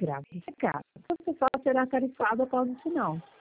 grave de secado. Você só será tarifado após o sinal.